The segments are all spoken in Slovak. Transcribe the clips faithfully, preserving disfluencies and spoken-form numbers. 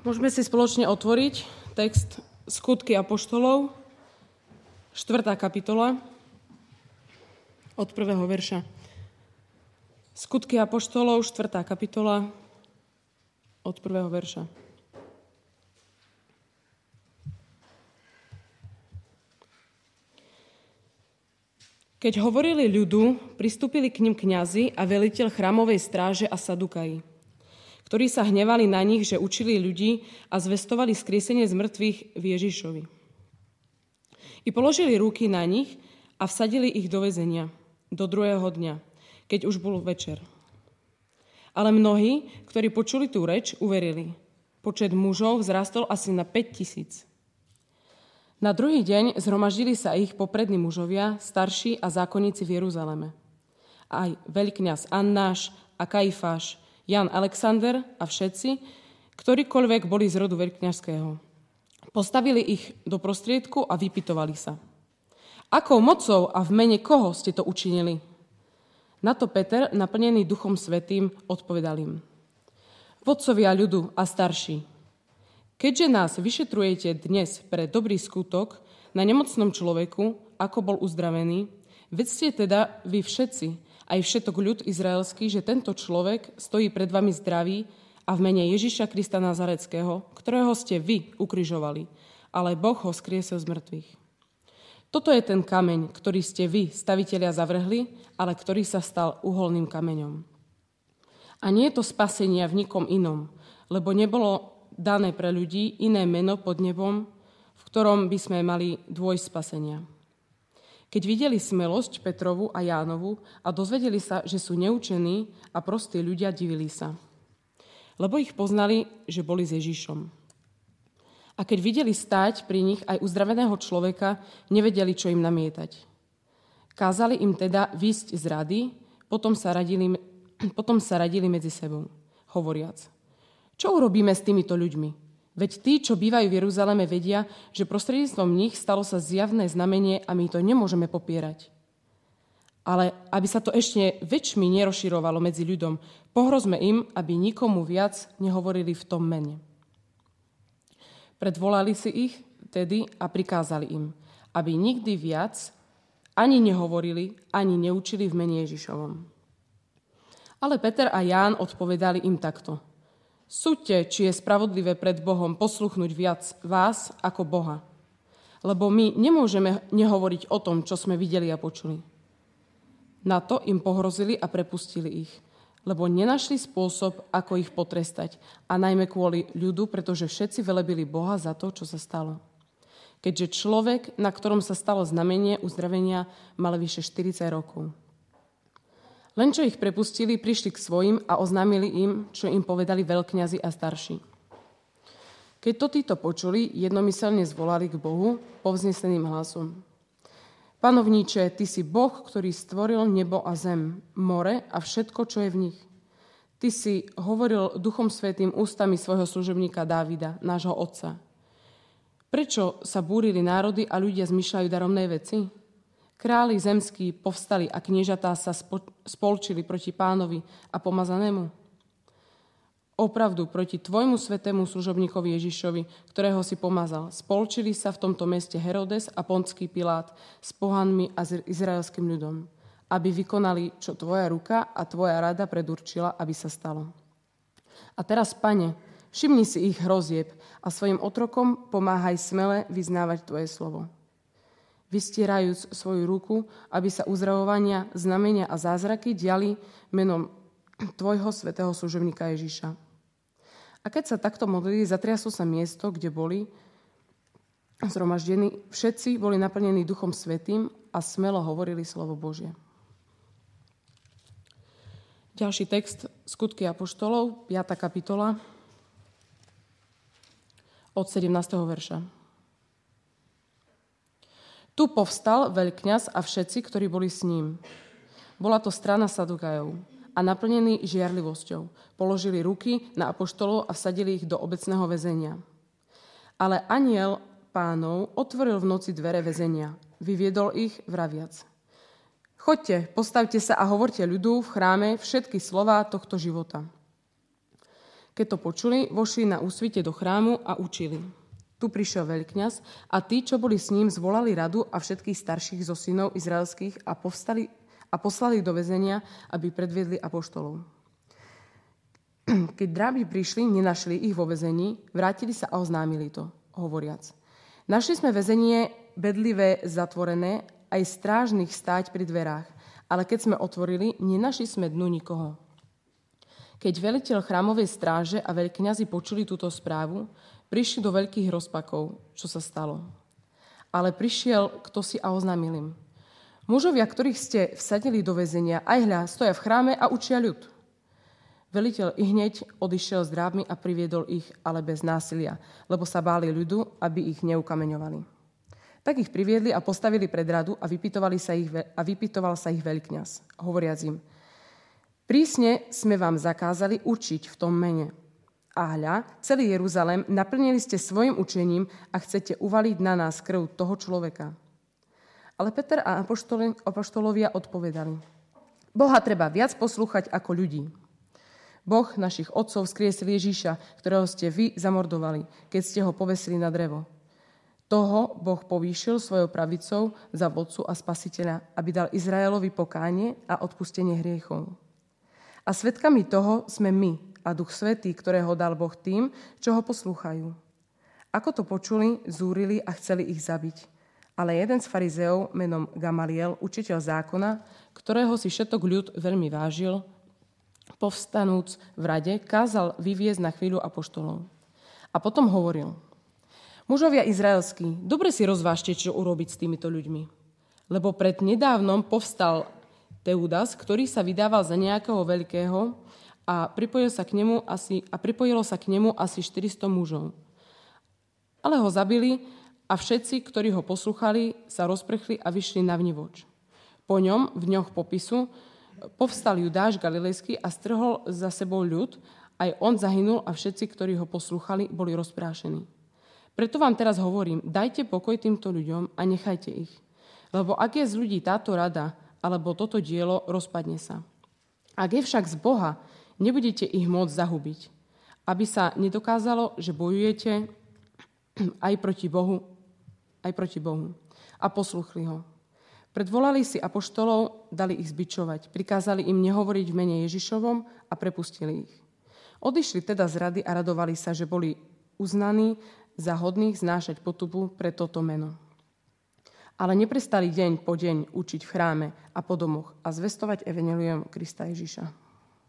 Môžeme si spoločne otvoriť text Skutky apoštolov, štvrtá kapitola, od prvého verša. Skutky apoštolov, štvrtá kapitola, od prvého verša. Keď hovorili ľudu, pristúpili k nim kňazi a veliteľ chrámovej stráže a sadukaji, ktorí sa hnevali na nich, že učili ľudí a zvestovali skriesenie z mŕtvych v Ježišovi. I položili ruky na nich a vsadili ich do väzenia do druhého dňa, keď už bol večer. Ale mnohí, ktorí počuli tú reč, uverili. Počet mužov vzrastol asi na päť tisíc. Na druhý deň zhromaždili sa ich poprední mužovia, starší a zákonníci v Jeruzaleme. Aj veľkňaz Annáš a Kajfáš, Jan Alexander a všetci, ktorýkoľvek boli z rodu veľkňazského. Postavili ich do prostriedku a vypytovali sa. Akou mocou a v mene koho ste to učinili? Na to Peter, naplnený Duchom Svätým, odpovedal im. Vodcovia ľudu a starší, keďže nás vyšetrujete dnes pre dobrý skutok na nemocnom človeku, ako bol uzdravený, vedzte teda vy všetci, aj všetok ľud izraelský, že tento človek stojí pred vami zdravý a v mene Ježiša Krista Nazareckého, ktorého ste vy ukrižovali, ale Boh ho skriesil z mŕtvych. Toto je ten kameň, ktorý ste vy, stavitelia, zavrhli, ale ktorý sa stal uholným kameňom. A nie je to spasenia v nikom inom, lebo nebolo dané pre ľudí iné meno pod nebom, v ktorom by sme mali dôjsť spasenia. Keď videli smelosť Petrovu a Jánovu a dozvedeli sa, že sú neučení a prostí ľudia, divili sa. Lebo ich poznali, že boli s Ježišom. A keď videli stáť pri nich aj uzdraveného človeka, nevedeli, čo im namietať. Kázali im teda výjsť z rady, potom sa radili, potom sa radili medzi sebou, hovoriac. Čo urobíme s týmito ľuďmi? Veď tí, čo bývajú v Jeruzaleme, vedia, že prostredníctvom nich stalo sa zjavné znamenie a my to nemôžeme popierať. Ale aby sa to ešte väčšmi nerozširovalo medzi ľuďom, pohrozme im, aby nikomu viac nehovorili v tom mene. Predvolali si ich tedy a prikázali im, aby nikdy viac ani nehovorili, ani neučili v mene Ježišovom. Ale Peter a Ján odpovedali im takto. Súďte, či je spravodlivé pred Bohom posluchnúť viac vás ako Boha. Lebo my nemôžeme nehovoriť o tom, čo sme videli a počuli. Na to im pohrozili a prepustili ich, lebo nenašli spôsob, ako ich potrestať, a najmä kvôli ľudu, pretože všetci velebili Boha za to, čo sa stalo. Keďže človek, na ktorom sa stalo znamenie uzdravenia, mal vyše štyridsať rokov. Len čo ich prepustili, prišli k svojim a oznámili im, čo im povedali veľkňazi a starší. Keď to títo počuli, jednomyselne zvolali k Bohu povzneseným hlasom. Panovníče, ty si Boh, ktorý stvoril nebo a zem, more a všetko, čo je v nich. Ty si hovoril Duchom Svätým ústami svojho služobníka Dávida, nášho otca. Prečo sa búrili národy a ľudia zmýšľajú daromné veci? Králi zemskí povstali a kniežatá sa spolčili proti Pánovi a pomazanému. Opravdu proti tvojmu svätému služobníkovi Ježišovi, ktorého si pomazal, spolčili sa v tomto meste Herodes a Pontský Pilát s pohanmi a s izraelským ľudom, aby vykonali, čo tvoja ruka a tvoja rada predurčila, aby sa stalo. A teraz, Pane, všimni si ich hrozieb a svojim otrokom pomáhaj smele vyznávať tvoje slovo. Vystierajúc svoju ruku, aby sa uzdravovania, znamenia a zázraky diali menom tvojho svätého služobníka Ježiša. A keď sa takto modlili, zatriaslo sa miesto, kde boli zhromaždení. Všetci boli naplnení Duchom Svätým a smelo hovorili slovo Božie. Ďalší text, Skutky apoštolov, piata kapitola, od sedemnásteho verša. Tu povstal veľkňaz a všetci, ktorí boli s ním. Bola to strana Sadukajov a naplnení žiarlivosťou. Položili ruky na apoštolov a vsadili ich do obecného väzenia. Ale anjel Pánov otvoril v noci dvere väzenia. Vyviedol ich vraviac. Choďte, postavte sa a hovorte ľudu v chráme všetky slová tohto života. Keď to počuli, vošli na úsvite do chrámu a učili. Tu prišiel veľkňaz a tí, čo boli s ním, zvolali radu a všetkých starších zo synov izraelských a, povstali, a poslali do väzenia, aby predviedli apoštolov. Keď dráby prišli, nenašli ich vo väzení, vrátili sa a oznámili to, hovoriac. Našli sme väzenie bedlivé zatvorené, aj strážnych stáť pri dverách, ale keď sme otvorili, nenašli sme dnu nikoho. Keď veliteľ chrámovej stráže a veľkňazi počuli túto správu, prišli do veľkých rozpakov, čo sa stalo. Ale prišiel ktosi a oznámil im. Mužovia, ktorých ste vsadili do väzenia, aj hľa, stoja v chráme a učia ľud. Veliteľ i hneď odišiel s drábmi a priviedol ich, ale bez násilia, lebo sa báli ľudu, aby ich neukameňovali. Tak ich priviedli a postavili pred radu a, vypytovali sa ich, a vypytoval sa ich veľkňaz, hovoriac im, prísne sme vám zakázali učiť v tom mene. A hľa, celý Jeruzalém naplnili ste svojim učením a chcete uvaliť na nás krv toho človeka. Ale Peter a apoštolovia odpovedali, Boha treba viac poslúchať ako ľudí. Boh našich otcov vzkriesil Ježíša, ktorého ste vy zamordovali, keď ste ho povesili na drevo. Toho Boh povýšil svojou pravicou za vodcu a spasiteľa, aby dal Izraelovi pokánie a odpustenie hriechov. A svedkami toho sme my a Duch Svätý, ktorého dal Boh tým, čo ho poslúchajú. Ako to počuli, zúrili a chceli ich zabiť. Ale jeden z farizeov menom Gamaliel, učiteľ zákona, ktorého si všetok ľud veľmi vážil, povstanúc v rade, kázal vyviezť na chvíľu apoštolov. A potom hovoril, mužovia izraelskí, dobre si rozvážte, čo urobiť s týmito ľuďmi. Lebo pred nedávnom povstal Teudas, ktorý sa vydával za nejakého veľkého a, pripojil sa k nemu asi, a pripojilo sa k nemu asi štyristo mužov. Ale ho zabili a všetci, ktorí ho poslúchali, sa rozprchli a vyšli na vnivoč. Po ňom, v dňoch popisu, povstal Judáš Galilejský a strhol za sebou ľud, aj on zahynul a všetci, ktorí ho poslúchali, boli rozprášení. Preto vám teraz hovorím, dajte pokoj týmto ľuďom a nechajte ich. Lebo ak je z ľudí táto rada, alebo toto dielo, rozpadne sa. Ak je však z Boha, nebudete ich môcť zahubiť, aby sa nedokázalo, že bojujete aj proti Bohu, aj proti Bohu. A posluchli ho. Predvolali si apoštolov, dali ich zbičovať, prikázali im nehovoriť v mene Ježišovom a prepustili ich. Odišli teda z rady a radovali sa, že boli uznaní za hodných znášať potupu pre toto meno. Ale neprestali deň po deň učiť v chráme a po domoch a zvestovať evanjelium Krista Ježiša.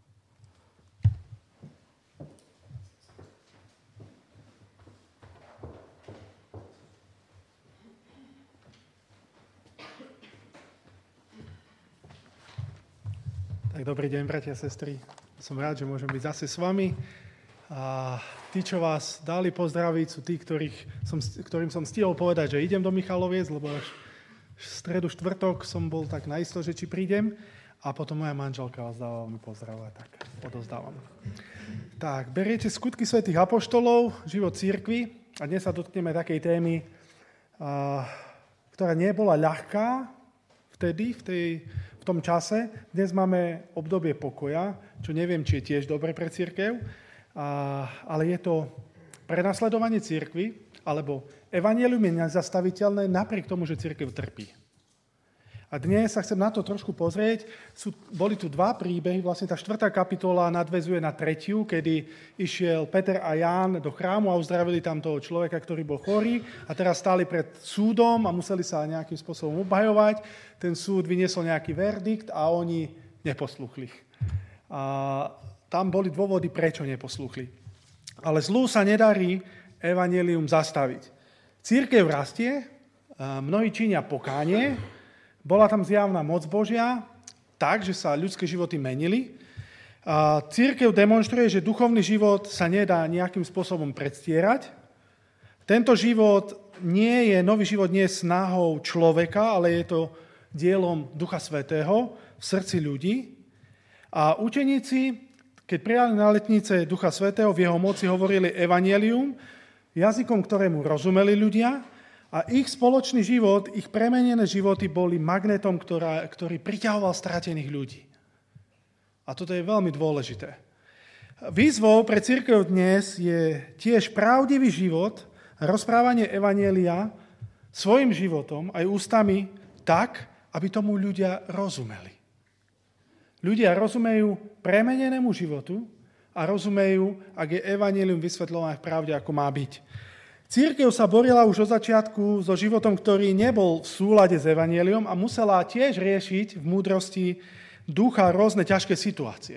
Tak dobrý deň, bratia a sestry. Som rád, že môžem byť zase s vami. A tí, čo vás dali pozdraviť, sú tí, ktorých som, ktorým som stihol povedať, že idem do Michaloviec, lebo až v stredu štvrtok som bol tak naisto, že či prídem. A potom moja manželka vás dáva mi pozdravovať, tak odozdávam. Tak, beriete skutky svätých apoštolov, život cirkvi. A dnes sa dotkneme takej témy, a, ktorá nebola ľahká vtedy, v tej v tom čase. Dnes máme obdobie pokoja, čo neviem, či je tiež dobre pre cirkev, a, ale je to prenasledovanie cirkvi, alebo evanjelium je nezastaviteľné napriek tomu, že cirkev trpí. A dnes sa chcem na to trošku pozrieť. Sú, boli tu dva príbehy, vlastne tá štvrtá kapitola nadväzuje na tretiu, kedy išiel Peter a Ján do chrámu a uzdravili tam toho človeka, ktorý bol chorý a teraz stáli pred súdom a museli sa nejakým spôsobom obhajovať. Ten súd vyniesol nejaký verdikt a oni neposlúchli. A tam boli dôvody, prečo neposlúchli. Ale zlu sa nedarí evanjelium zastaviť. Cirkev rastie, mnohí činia pokánie, bola tam zjavná moc Božia, tak, že sa ľudské životy menili. A cirkev demonstruje, že duchovný život sa nedá nejakým spôsobom predstierať. Tento život nie je, nový život nie je snahou človeka, ale je to dielom Ducha Svätého v srdci ľudí. A učeníci, keď prijali na letnice Ducha Svätého, v jeho moci hovorili evanjelium, jazykom, ktorému rozumeli ľudia, a ich spoločný život, ich premenené životy boli magnetom, ktorá, ktorý priťahoval stratených ľudí. A toto je veľmi dôležité. Výzvou pre cirkev dnes je tiež pravdivý život a rozprávanie evanjelia svojim životom aj ústami tak, aby tomu ľudia rozumeli. Ľudia rozumejú premenenému životu a rozumejú, ak je evanjelium vysvetľované v pravde, ako má byť. Cirkev sa borila už od začiatku so životom, ktorý nebol v súlade s evanjeliom a musela tiež riešiť v múdrosti ducha rôzne ťažké situácie.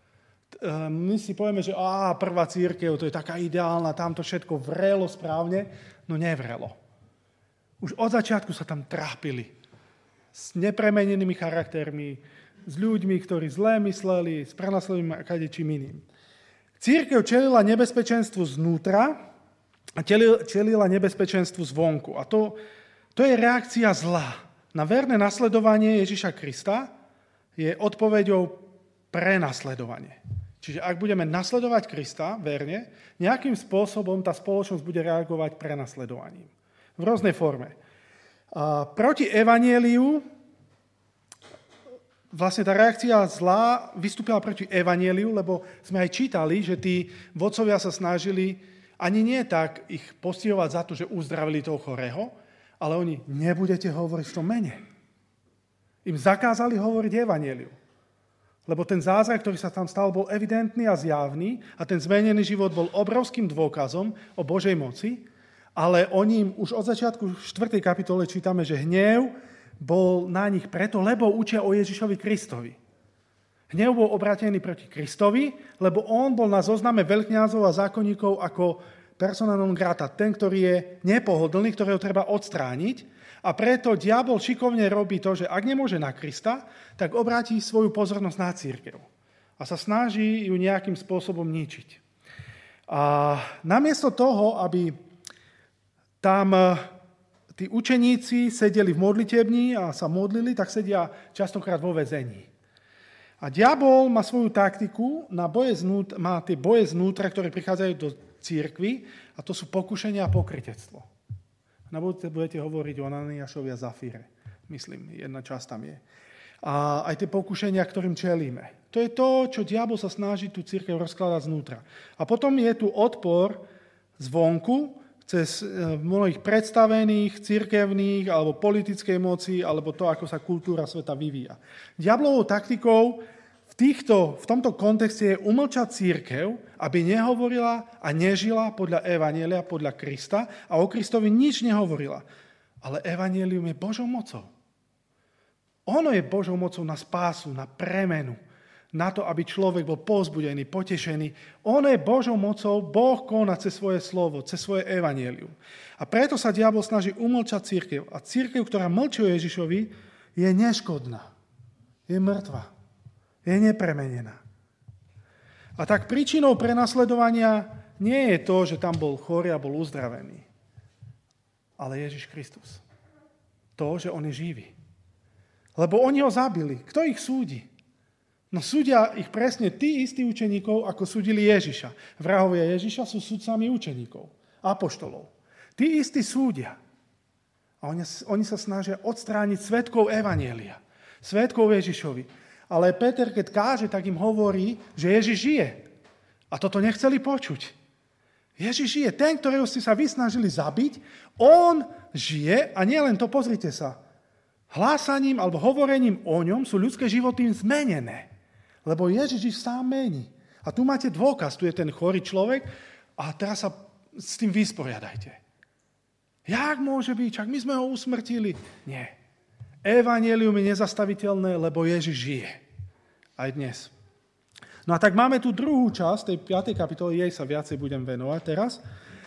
My si povieme, že á, prvá cirkev, to je taká ideálna, tam to všetko vrelo správne, no nevrelo. Už od začiatku sa tam trápili s nepremenenými charaktermi, s ľuďmi, ktorí zlé mysleli, s prenasledujúcim a kadečím iným. Cirkev čelila nebezpečenstvu znútra a čelila nebezpečenstvu zvonku. A to, to je reakcia zla. Na verné nasledovanie Ježiša Krista je odpoveďou prenasledovanie. Čiže ak budeme nasledovať Krista verne, nejakým spôsobom tá spoločnosť bude reagovať prenasledovaním. V rôznej forme. A proti evanjeliu, vlastne tá reakcia zlá vystúpila proti evanjeliu, lebo sme aj čítali, že tí vodcovia sa snažili ani nie tak ich postihovať za to, že uzdravili toho chorého, ale oni, nebudete hovoriť v tom mene. Im zakázali hovoriť evanjeliu. Lebo ten zázrak, ktorý sa tam stal, bol evidentný a zjavný a ten zmenený život bol obrovským dôkazom o Božej moci, ale oni im už od začiatku v štvrtej kapitole čítame, že hnev bol na nich preto, lebo učia o Ježišovi Kristovi. Hnev bol obrátený proti Kristovi, lebo on bol na zozname veľkňazov a zákonníkov ako persona non grata, ten, ktorý je nepohodlný, ktorého treba odstrániť. A preto diabol šikovne robí to, že ak nemôže na Krista, tak obráti svoju pozornosť na cirkev. A sa snaží ju nejakým spôsobom ničiť. A namiesto toho, aby tam tí učeníci sedeli v modlitebni a sa modlili, tak sedia častokrát vo väzení. A diabol má svoju taktiku, na boje znútra, má tie boje znútra, ktoré prichádzajú do cirkvi, a to sú pokušenia a pokrytectvo. Na budúce budete hovoriť o Ananiášovi a Zafíre. Myslím, jedna časť tam je. A aj tie pokušenia, ktorým čelíme. To je to, čo diabol sa snaží tú cirkev rozkladať znútra. A potom je tu odpor zvonku, cez mnohých predstavených, cirkevných, alebo politickej moci, alebo to, ako sa kultúra sveta vyvíja. Diablovou taktikou v, týchto, v tomto kontexte je umlčať cirkev, aby nehovorila a nežila podľa evanjelia, podľa Krista a o Kristovi nič nehovorila. Ale evanjelium je Božou mocou. Ono je Božou mocou na spásu, na premenu, na to, aby človek bol povzbudený, potešený. Ono je Božou mocou, Boh koná cez svoje slovo, cez svoje evanjelium. A preto sa diabol snaží umlčať cirkev. A cirkev, ktorá mlčí o Ježišovi, je neškodná. Je mŕtva. Je nepremenená. A tak príčinou prenasledovania nie je to, že tam bol chorý a bol uzdravený. Ale Ježiš Kristus. To, že on je živý. Lebo oni ho zabili. Kto ich súdi? No súdia ich presne tí istí učeníkov, ako súdili Ježiša. Vrahovia Ježiša sú sudcami učeníkov, apoštolov. Tí istí súdia. A oni, oni sa snažia odstrániť svedkov evanjelia. Svedkov Ježišovi. Ale Peter, keď káže, tak im hovorí, že Ježiš žije. A toto nechceli počuť. Ježiš žije. Ten, ktorého ste sa vy snažili zabiť, on žije a nie len to, pozrite sa. Hlásaním alebo hovorením o ňom sú ľudské životy zmenené. Lebo Ježiš ich sám mení. A tu máte dôkaz, tu je ten chorý človek a teraz sa s tým vysporiadajte. Jak môže byť? Čak my sme ho usmrtili. Nie. Evanjelium je nezastaviteľné, lebo Ježiš žije. Aj dnes. No a tak máme tu druhú časť tej piatej kapitoly, jej sa viacej budem venovať teraz.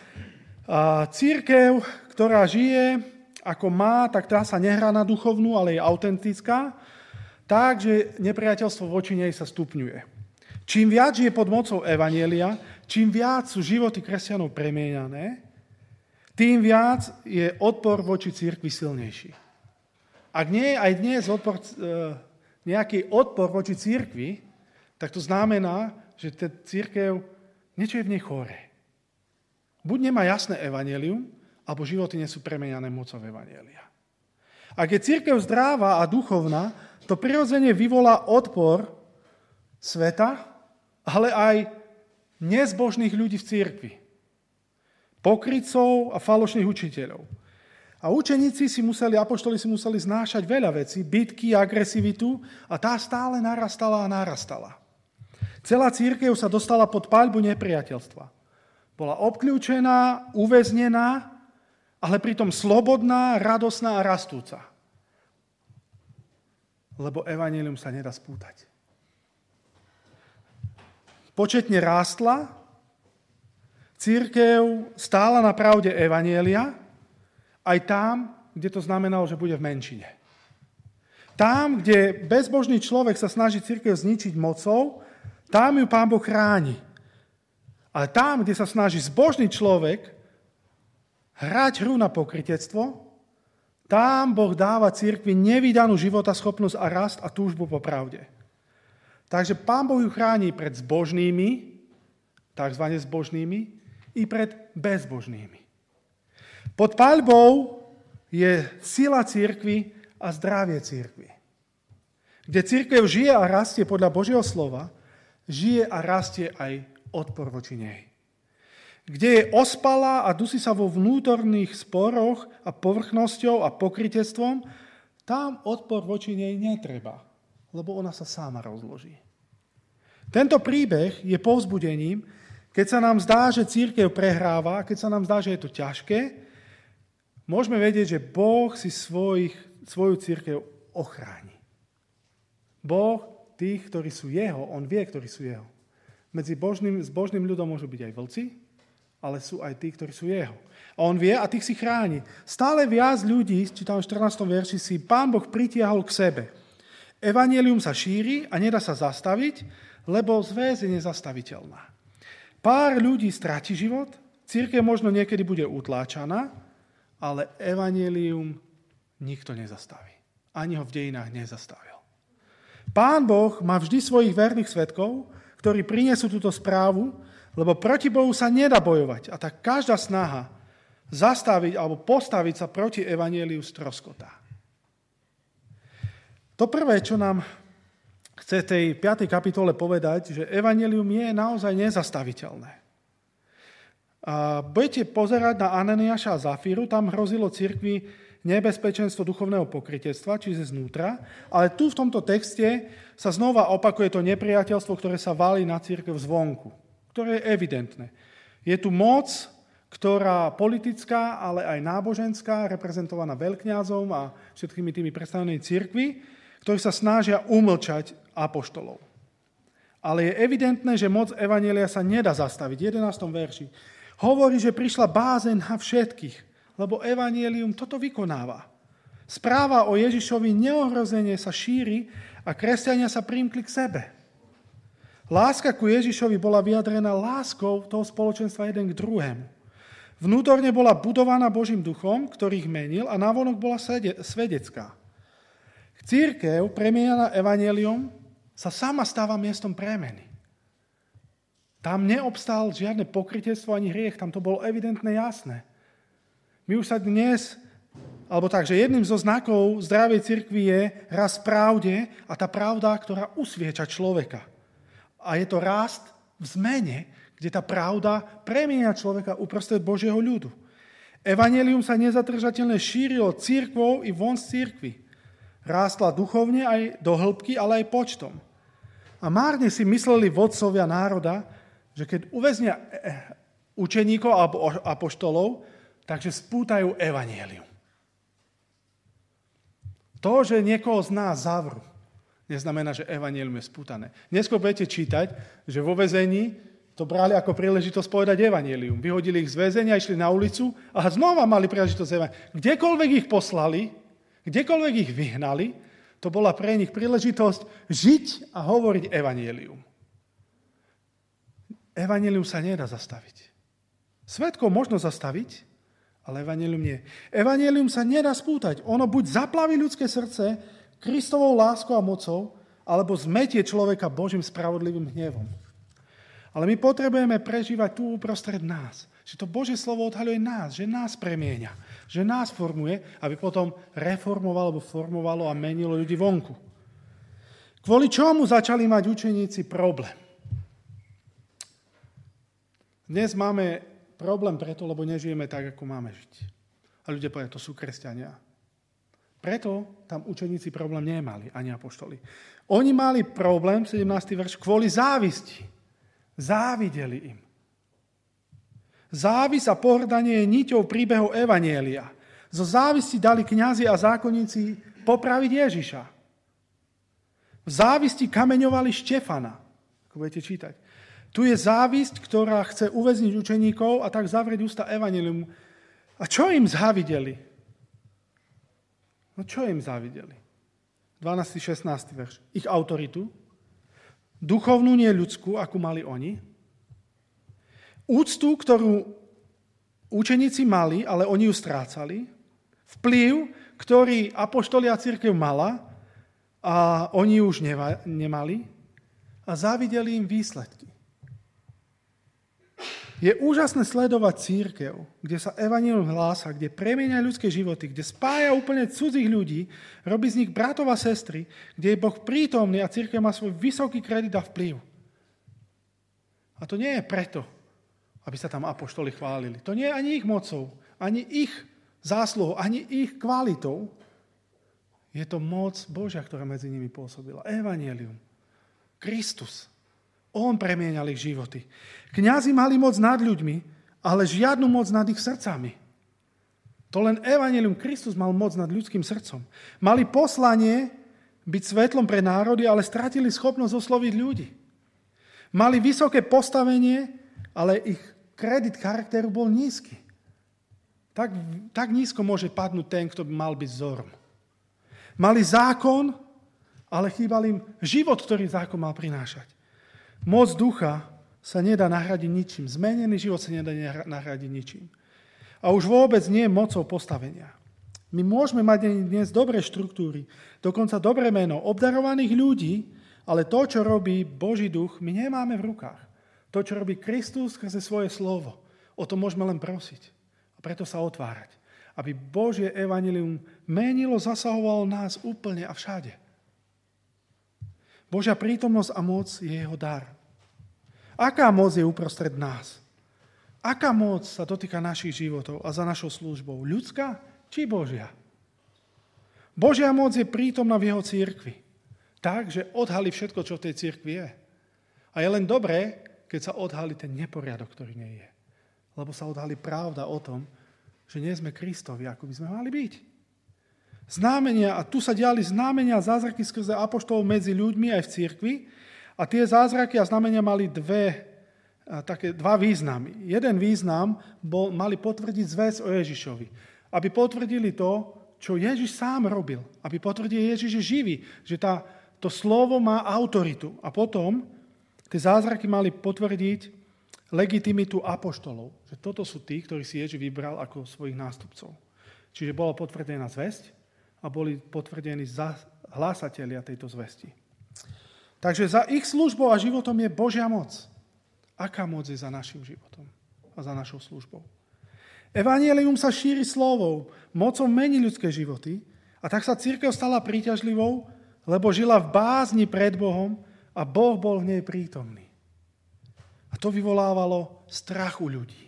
A cirkev, ktorá žije ako má, tak tá sa nehrá na duchovnú, ale je autentická, takže nepriateľstvo voči nej sa stupňuje. Čím viac žije pod mocou evanjelia, čím viac sú životy kresťanov premieňané, tým viac je odpor voči cirkvi silnejší. Ak nie je aj dnes odpor, nejaký odpor voči cirkvi, tak to znamená, že tá cirkev, niečo je v nej choré. Buď nemá jasné evanjelium, alebo životy nie sú premeňané mocou evanjelia. Ak je cirkev zdravá a duchovná, to prirodzene vyvolá odpor sveta, ale aj nezbožných ľudí v cirkvi. Pokrytcov a falošných učiteľov. A učeníci si museli, apoštoli si museli znášať veľa vecí, bitky, agresivitu a tá stále narastala a narastala. Celá cirkev sa dostala pod paľbu nepriateľstva. Bola obkľúčená, uväznená, ale pritom slobodná, radosná a rastúca. Lebo evanjelium sa nedá spútať. Početne rástla, cirkev stála na pravde evanjelia, aj tam, kde to znamenalo, že bude v menšine. Tam, kde bezbožný človek sa snaží cirkev zničiť mocou, tam ju Pán Boh chráni. Ale tam, kde sa snaží zbožný človek hrať hru na pokrytectvo, tam Boh dáva cirkvi nevydanú životaschopnosť a rast a túžbu po pravde. Takže Pán Boh ju chráni pred zbožnými, takzvané zbožnými, i pred bezbožnými. Pod paľbou je sila cirkvi a zdravie cirkvi. Kde cirkev žije a rastie podľa Božieho slova, žije a rastie aj odpor voči nej. Kde je ospalá a dusí sa vo vnútorných sporoch a povrchnosťou a pokrytectvom, tam odpor voči nej netreba, lebo ona sa sama rozloží. Tento príbeh je povzbudením, keď sa nám zdá, že cirkev prehráva, keď sa nám zdá, že je to ťažké, môžeme vedieť, že Boh si svojich, svoju cirkev ochráni. Boh tých, ktorí sú jeho, on vie, ktorí sú jeho. Medzi božným, s božným ľudom môžu byť aj vlci, ale sú aj tí, ktorí sú jeho. A on vie a tých si chráni. Stále viac ľudí, čítam v štrnástom verši, si Pán Boh pritiahol k sebe. Evanjelium sa šíri a nedá sa zastaviť, lebo zväz je nezastaviteľná. Pár ľudí stratí život, cirkev možno niekedy bude utláčaná, ale evanjelium nikto nezastaví. Ani ho v dejinách nezastavil. Pán Boh má vždy svojich verných svedkov, ktorí prinesú túto správu, lebo proti Bohu sa nedá bojovať. A tak každá snaha zastaviť alebo postaviť sa proti evanjeliu stroskotá. To prvé, čo nám chce tej piatej kapitole povedať, že evanjelium je naozaj nezastaviteľné. A budete pozerať na Ananiáša a Zafíru, tam hrozilo cirkvi nebezpečenstvo duchovného pokrytectva, čiže znútra, ale tu v tomto texte sa znova opakuje to nepriateľstvo, ktoré sa valí na cirkev zvonku, ktoré je evidentné. Je tu moc, ktorá politická, ale aj náboženská, reprezentovaná veľkňazom a všetkými tými predstavenými cirkvi, ktorí sa snažia umlčať apoštolov. Ale je evidentné, že moc evanjelia sa nedá zastaviť. V jedenástom verši hovorí, že prišla bázeň na všetkých, lebo evanjelium toto vykonáva. Správa o Ježišovi neohrozenie sa šíri a kresťania sa primkli k sebe. Láska ku Ježišovi bola vyjadrená láskou toho spoločenstva jeden k druhému. Vnútorne bola budovaná Božím duchom, ktorý ich menil a navonok bola svedecká. Cirkev, premienaná evanjelium, sa sama stáva miestom premeny. Tam neobstál žiadne pokrytectvo ani hriech, tam to bolo evidentne jasné. My už sa dnes, alebo tak, že jedným zo znakov zdravej cirkvi je rast v pravde a tá pravda, ktorá usvieča človeka. A je to rast v zmene, kde tá pravda premieňa človeka uprostred Božieho ľudu. Evanjelium sa nezadržateľne šírilo cirkvou i von z cirkvi. Rástla duchovne aj do hĺbky, ale aj počtom. A márne si mysleli vodcovia národa, že keď uväznia učeníkov alebo apoštolov, takže spútajú evanjelium. To, že niekoho z nás zavrú, neznamená, že evanjelium je spútané. Neskôr budete čítať, že vo väzení to brali ako príležitosť povedať evanjelium. Vyhodili ich z väzenia, išli na ulicu a znova mali príležitosť evanjelium. Kdekoľvek ich poslali, kdekoľvek ich vyhnali, to bola pre nich príležitosť žiť a hovoriť evanjelium. Evanjelium sa nedá zastaviť. Svedkov možno zastaviť, ale evanjelium nie. Evanjelium sa nedá spútať. Ono buď zaplaví ľudské srdce Kristovou láskou a mocou, alebo zmetie človeka Božím spravodlivým hnevom. Ale my potrebujeme prežívať tu uprostred nás. Že to Božie slovo odhaľuje nás, že nás premieňa, že nás formuje, aby potom reformovalo, alebo formovalo a menilo ľudí vonku. Kvôli čomu začali mať učeníci problém? Dnes máme problém preto, lebo nežijeme tak, ako máme žiť. A ľudia povedia, to sú kresťania. Preto tam učeníci problém nemali, ani apoštoli. Oni mali problém, sedemnásty verš, kvôli závisti. Závideli im. Závis a pohrdanie je niťou príbehov evanjelia. Zo závisti dali kňazi a zákonníci popraviť Ježiša. V závisti kameňovali Štefana, ako budete čítať. Tu je závisť, ktorá chce uväzniť učeníkov a tak zavrieť ústa evanjelium. A čo im závideli? No čo im závideli? dvanásty šestnásty verš. Ich autoritu, duchovnú, nie ľudskú, akú mali oni. Úctu, ktorú učeníci mali, ale oni ju strácali. Vplyv, ktorý apoštoli a cirkev mala a oni už nemali. A závideli im výsledky. Je úžasné sledovať cirkev, kde sa evanjelium hlása, kde premieňa ľudské životy, kde spája úplne cudzích ľudí, robí z nich bratov a sestry, kde je Boh prítomný a cirkev má svoj vysoký kredit a vplyv. A to nie je preto, aby sa tam apoštoli chválili. To nie je ani ich mocou, ani ich zásluhou, ani ich kvalitou. Je to moc Božia, ktorá medzi nimi pôsobila. Evanjelium. Kristus. On premieňal ich životy. Kňazi mali moc nad ľuďmi, ale žiadnu moc nad ich srdcami. To len evanjelium, Kristus mal moc nad ľudským srdcom. Mali poslanie byť svetlom pre národy, ale stratili schopnosť osloviť ľudí. Mali vysoké postavenie, ale ich kredit charakteru bol nízky. Tak, tak nízko môže padnúť ten, kto by mal byť vzorom. Mali zákon, ale chýbal im život, ktorý zákon mal prinášať. Moc ducha sa nedá nahradiť ničím. Zmenený život sa nedá nahradiť ničím. A už vôbec nie je mocou postavenia. My môžeme mať dnes dobré štruktúry, dokonca dobré meno, obdarovaných ľudí, ale to, čo robí Boží duch, my nemáme v rukách. To, čo robí Kristus skrze svoje slovo, o to môžeme len prosiť. A preto sa otvárať. Aby Božie evanjelium menilo, zasahovalo nás úplne a všade. Božia prítomnosť a moc je jeho dar. Aká moc je uprostred nás? Aká moc sa dotýka našich životov a za našou službou? Ľudská či Božia? Božia moc je prítomná v jeho cirkvi. Tak, že odhalí všetko, čo v tej cirkvi je. A je len dobré, keď sa odhalí ten neporiadok, ktorý nie je. Lebo sa odhalí pravda o tom, že nie sme Kristovi, ako by sme mali byť. Znamenia, a tu sa diali znamenia a zázraky skrze apoštolov medzi ľuďmi aj v cirkvi. A tie zázraky a znamenia mali dve, také, dva významy. Jeden význam bol, mali potvrdiť zvesť o Ježišovi. Aby potvrdili to, čo Ježiš sám robil. Aby potvrdili, Ježiš je živý, že tá, to slovo má autoritu. A potom tie zázraky mali potvrdiť legitimitu apoštolov. Že toto sú tí, ktorí si Ježiš vybral ako svojich nástupcov. Čiže bola potvrdená zvesť a boli potvrdení hlásatelia tejto zvesti. Takže za ich službou a životom je Božia moc. Aká moc je za našim životom a za našou službou? Evanjelium sa šíri slovou, mocou mení ľudské životy a tak sa cirkev stala príťažlivou, lebo žila v bázni pred Bohom a Boh bol v nej prítomný. A to vyvolávalo strach u ľudí.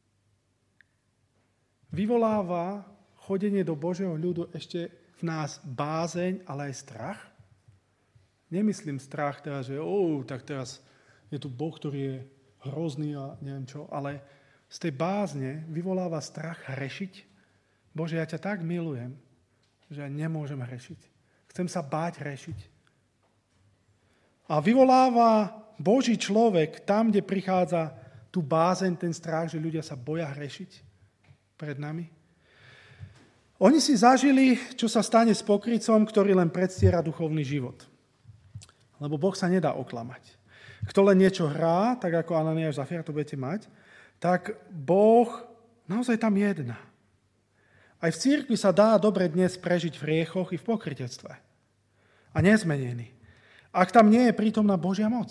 Vyvoláva chodenie do Božieho ľudu ešte v nás bázeň, ale aj strach? Nemyslím strach teraz, že oh, tak teraz je tu Boh, ktorý je hrozný a neviem čo, ale z tej bázne vyvoláva strach hrešiť. Bože, ja ťa tak milujem, že ja nemôžem hrešiť. Chcem sa báť hrešiť. A vyvoláva Boží človek tam, kde prichádza tu bázeň, ten strach, že ľudia sa boja hrešiť pred nami. Oni si zažili, čo sa stane s pokrytcom, ktorý len predstiera duchovný život. Lebo Boh sa nedá oklamať. Kto len niečo hrá, tak ako Ananiáš Zafira to budete mať, tak Boh naozaj tam jedná. Aj v cirkvi sa dá dobre dnes prežiť v hriechoch i v pokrytectve. A nezmenený. Ak tam nie je prítomná Božia moc.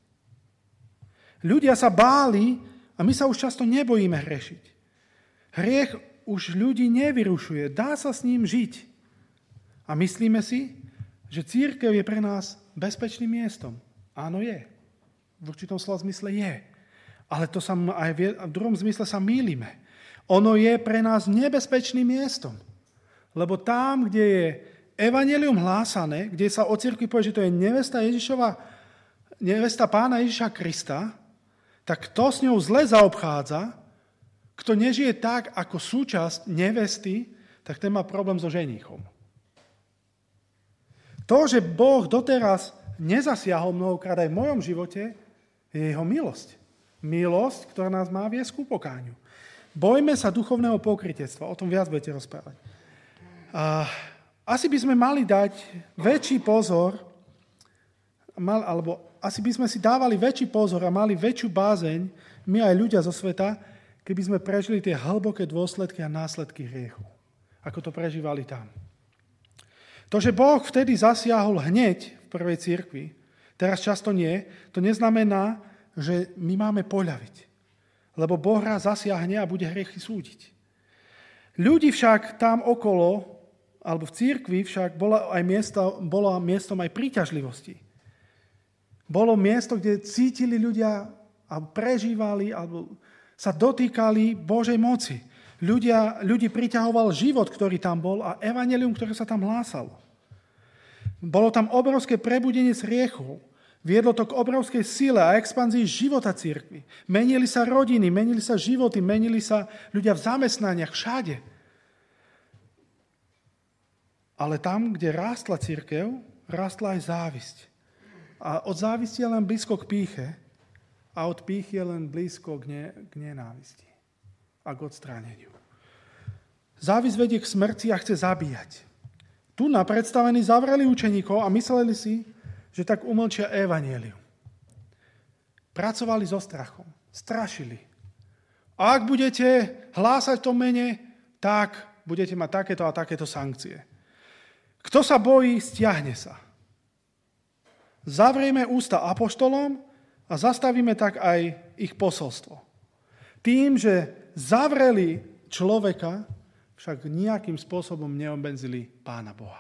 Ľudia sa báli a my sa už často nebojíme hrešiť. Hriech už ľudí nevyrušuje, dá sa s ním žiť. A myslíme si, že cirkev je pre nás bezpečným miestom. Áno, je. V určitom slova zmysle je. Ale to sa aj v druhom zmysle sa mýlime. Ono je pre nás nebezpečným miestom. Lebo tam, kde je evanjelium hlásané, kde sa o cirkvi povie, že to je nevesta Ježišova, nevesta Pána Ježiša Krista, tak kto s ňou zle zaobchádza, kto nežije tak, ako súčasť nevesty, tak ten má problém so ženíchom. To, že Boh doteraz nezasiahol mnohokrát aj v mojom živote, je jeho milosť. Milosť, ktorá nás má viesť ku pokáňu. Bojme sa duchovného pokrytectva, o tom viac budete rozprávať. A asi by sme mali dať väčší pozor, mal, alebo asi by sme si dávali väčší pozor a mali väčšiu bázeň, my aj ľudia zo sveta, keby sme prežili tie hlboké dôsledky a následky hriechu. Ako to prežívali tam. To, že Boh vtedy zasiahol hneď v prvej cirkvi, teraz často nie, to neznamená, že my máme poľaviť. Lebo Boh raz zasiahne a bude hriechy súdiť. Ľudí však tam okolo, alebo v cirkvi však bolo aj miesto, bolo miestom aj príťažlivosti. Bolo miesto, kde cítili ľudia a prežívali, alebo sa dotýkali Božej moci. Ľudia, ľudí priťahoval život, ktorý tam bol a evanjelium, ktoré sa tam hlásalo. Bolo tam obrovské prebudenie z hriechov. Viedlo to k obrovskej sile a expanzii života cirkvi. Menili sa rodiny, menili sa životy, menili sa ľudia v zamestnaniach, všade. Ale tam, kde rástla cirkev, rástla aj závisť. A od závisti je len blízko k pýche a od pýchy je len blízko k, ne, k nenávisti a k odstráneniu. Závisť vedie k smrti a chce zabíjať. Tu na predstavení zavreli učeníkov a mysleli si, že tak umlčia evanjelium. Pracovali so strachom, strašili. A ak budete hlásať to mene, tak budete mať takéto a takéto sankcie. Kto sa bojí, stiahne sa. Zavrieme ústa apoštolom a zastavíme tak aj ich posolstvo. Tým, že zavreli človeka, však nejakým spôsobom neobmedzili Pána Boha.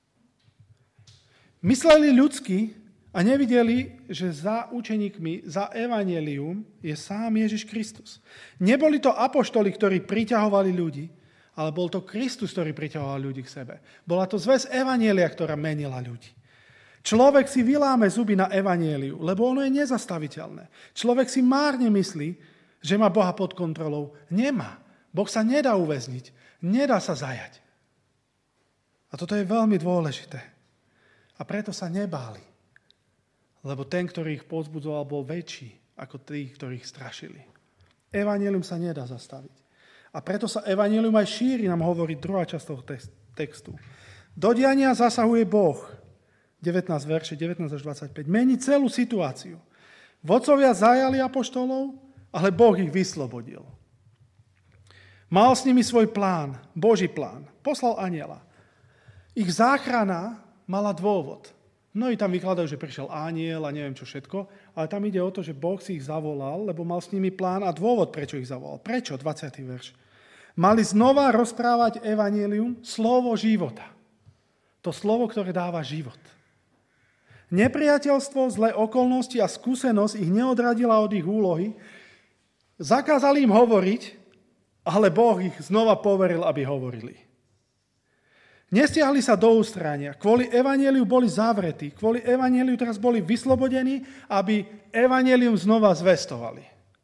Mysleli ľudsky a nevideli, že za učeníkmi, za evanjelium je sám Ježiš Kristus. Neboli to apoštoli, ktorí priťahovali ľudí, ale bol to Kristus, ktorý priťahoval ľudí k sebe. Bola to zväz evanjelia, ktorá menila ľudí. Človek si vyláme zuby na evanjeliu, lebo ono je nezastaviteľné. Človek si márne myslí, že má Boha pod kontrolou. Nemá. Boh sa nedá uväzniť. Nedá sa zajať. A toto je veľmi dôležité. A preto sa nebáli. Lebo ten, ktorý ich povzbudzoval, bol väčší ako tí, ktorých strašili. Evanjelium sa nedá zastaviť. A preto sa evanjelium aj šíri, nám hovorí druhá časť toho textu. Do diania zasahuje Boh. devätnásť verše, devätnásť až dvadsaťpäť. Mení celú situáciu. Vodcovia zajali apoštolov, ale Boh ich vyslobodil. Mal s nimi svoj plán, Boží plán. Poslal anjela. Ich záchrana mala dôvod. Mnohí tam vykladajú, že prišiel anjel a neviem čo všetko, ale tam ide o to, že Boh si ich zavolal, lebo mal s nimi plán a dôvod, prečo ich zavolal. Prečo? dvadsiaty verš. Mali znova rozprávať evanjelium, slovo života. To slovo, ktoré dáva život. Nepriateľstvo, zlé okolnosti a skúsenosť ich neodradila od ich úlohy. Zakázali im hovoriť, ale Boh ich znova poveril, aby hovorili. Nestiahli sa do ústrania. Kvôli evanjeliu boli zavretí. Kvôli evanjeliu teraz boli vyslobodení, aby evanjelium znova zvestovali.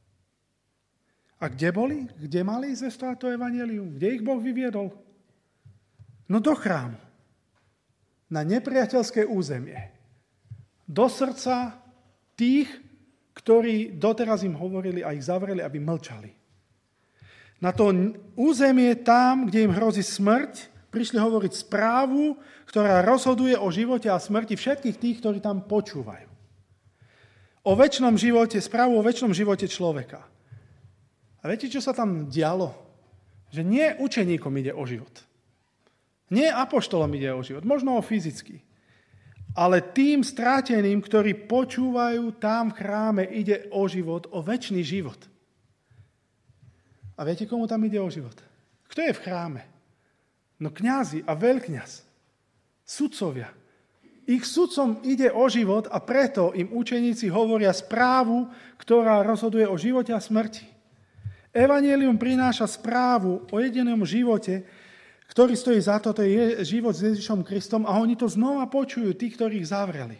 A kde boli? Kde mali zvestovať to evanjelium? Kde ich Boh vyviedol? No do chrámu. Na nepriateľské územie. Do srdca tých, ktorí doteraz im hovorili a ich zavreli, aby mlčali. Na to územie tam, kde im hrozí smrť, prišli hovoriť správu, ktorá rozhoduje o živote a smrti všetkých tých, ktorí tam počúvajú. O večnom živote, správu o večnom živote človeka. A viete, čo sa tam dialo? Že nie učeníkom ide o život. Nie apoštolom ide o život, možno o fyzicky. Ale tým stráteným, ktorí počúvajú tam v chráme, ide o život, o večný život. A viete, komu tam ide o život? Kto je v chráme? No kňazi a veľkňaz, sudcovia, ich sudcom ide o život a preto im učeníci hovoria správu, ktorá rozhoduje o živote a smrti. Evanjelium prináša správu o jedinom živote, ktorý stojí za to, to je život s Ježišom Kristom a oni to znova počujú, tí, ktorí ich zavreli.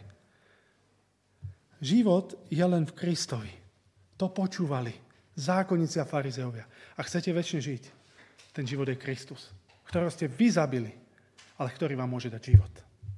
Život je len v Kristovi. To počúvali zákonníci a farizeovia. A chcete večne žiť, ten život je Kristus, ktorého ste vy zabili, ale ktorý vám môže dať život.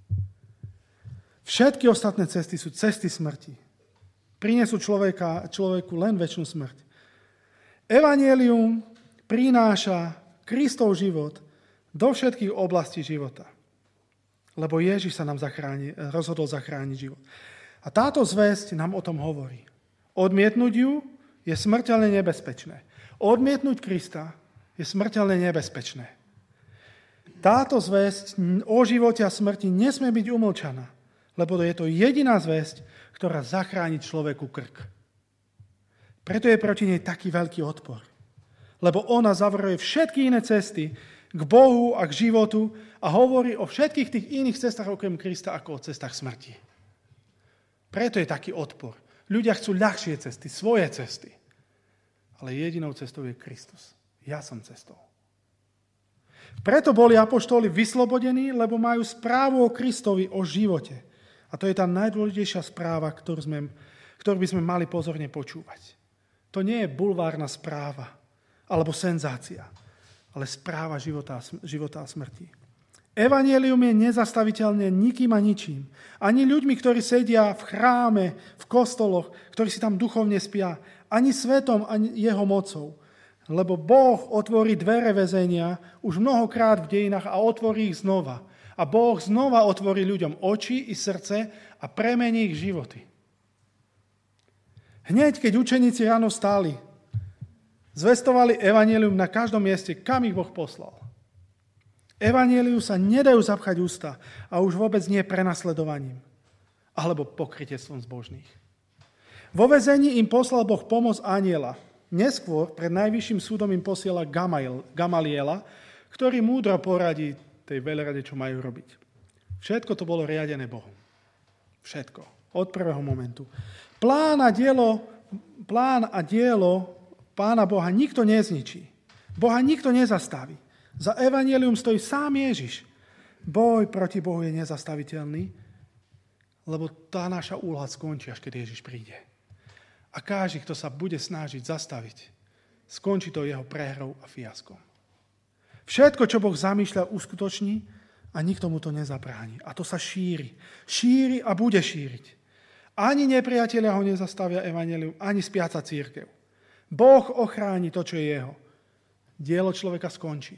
Všetky ostatné cesty sú cesty smrti. Prinesú človeka, človeku len večnú smrť. Evanjelium prináša Kristov život do všetkých oblastí života. Lebo Ježiš sa nám zachráni, rozhodol zachrániť život. A táto zvesť nám o tom hovorí. Odmietnúť ju je smrteľne nebezpečné. Odmietnúť Krista je smrteľne nebezpečné. Táto zvesť o živote a smrti nesmie byť umlčaná, lebo je to jediná zvesť, ktorá zachráni človeku krk. Preto je proti nej taký veľký odpor. Lebo ona zavruje všetky iné cesty k Bohu a k životu a hovorí o všetkých tých iných cestách okrem Krista ako o cestách smrti. Preto je taký odpor. Ľudia chcú ľahšie cesty, svoje cesty. Ale jedinou cestou je Kristus. Ja som cestou. Preto boli apoštoli vyslobodení, lebo majú správu o Kristovi, o živote. A to je tá najdôležitejšia správa, ktorú, sme, ktorú by sme mali pozorne počúvať. To nie je bulvárna správa alebo senzácia, ale správa života, života a smrti. Evanjelium je nezastaviteľné nikým a ničím. Ani ľuďmi, ktorí sedia v chráme, v kostoloch, ktorí si tam duchovne spia, ani svetom, ani jeho mocou. Lebo Boh otvorí dvere väzenia už mnohokrát v dejinách a otvorí ich znova. A Boh znova otvorí ľuďom oči i srdce a premení ich životy. Hneď, keď učeníci ráno stáli, zvestovali evanjelium na každom mieste, kam ich Boh poslal. Evanjeliu sa nedajú zapchať ústa a už vôbec nie prenasledovaním alebo pokrytectvom zbožných. Vo väzení im poslal Boh pomoc anjela. Neskôr pred najvyšším súdom im posiela Gamaliela, ktorý múdro poradí tej veľrade, čo majú robiť. Všetko to bolo riadené Bohom. Všetko. Od prvého momentu. Plán a dielo, plán a dielo Pána Boha nikto nezničí. Boha nikto nezastaví. Za evanjelium stojí sám Ježiš. Boj proti Bohu je nezastaviteľný, lebo tá naša úloha skončí, až keď Ježiš príde. A každý, kto sa bude snažiť zastaviť, skončí to jeho prehrou a fiaskom. Všetko, čo Boh zamýšľa, uskutoční a nikto mu to nezabráni. A to sa šíri. Šíri a bude šíriť. Ani nepriatelia ho nezastavia evanjelium, ani spiaca cirkev. Boh ochráni to, čo je jeho. Dielo človeka skončí.